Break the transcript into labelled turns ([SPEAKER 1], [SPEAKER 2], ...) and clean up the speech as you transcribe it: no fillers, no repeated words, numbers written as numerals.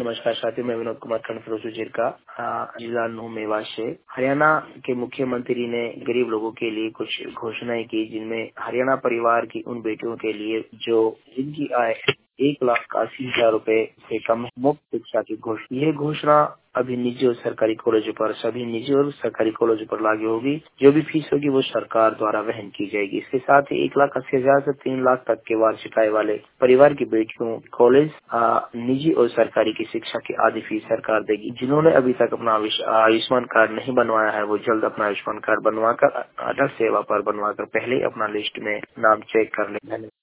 [SPEAKER 1] नमस्कार साथियों, मैं विनोद कुमार खंड फिरोजपुर जिला जिला नूह मेवात से। हरियाणा के मुख्यमंत्री ने गरीब लोगों के लिए कुछ घोषणाएं की, जिनमें हरियाणा परिवार की उन बेटियों के लिए जिनकी आय 1,80,000 रुपए से कम मुफ्त शिक्षा की घोषणा। यह घोषणा अभी निजी और सरकारी कॉलेजों पर सभी निजी और सरकारी कॉलेजों पर लागू होगी। जो भी फीस होगी वो सरकार द्वारा वहन की जाएगी। इसके साथ ही 1,80,000 से 3 लाख तक के वार्षिक आय वाले परिवार की बेटियों कॉलेज निजी और सरकारी की शिक्षा की आधी फीस सरकार देगी। जिन्होंने अभी तक अपना आयुष्मान कार्ड नहीं बनवाया है, वो जल्द अपना आयुष्मान कार्ड बनवाकर आधार सेवा पर बनवाकर पहले अपना लिस्ट में नाम चेक कर ले।